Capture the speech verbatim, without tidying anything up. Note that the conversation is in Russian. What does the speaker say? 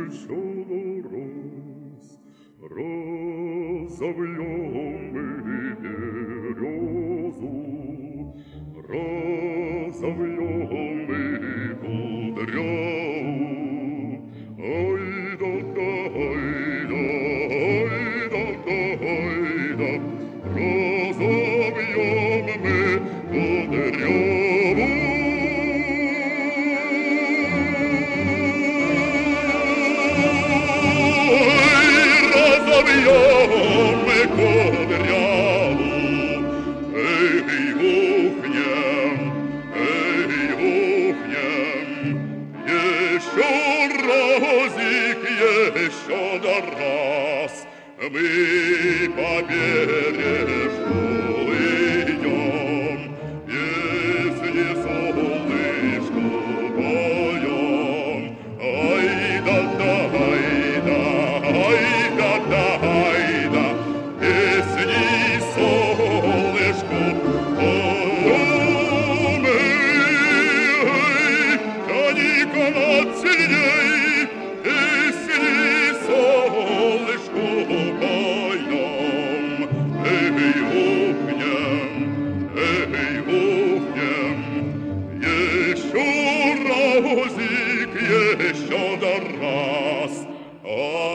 еще раз разовьем мы березу, разовьем мы кудряву. Ай-да-да, ай-да, ай-да-да, ай-да, разовьем мы кудряву. Разовьем мы кудряву. Эй, ухнем, эй, ухнем, еще разик, еще да раз мы по бережку идем, песни солнышку поем. Ай-да-да, ай-да, ай-да-да, ай-да, песни солнышку поем. Эй, тяни-ка над сильней, песни солнышку поем. Эй, ухнем, эй, ухнем, еще разик, еще да раз.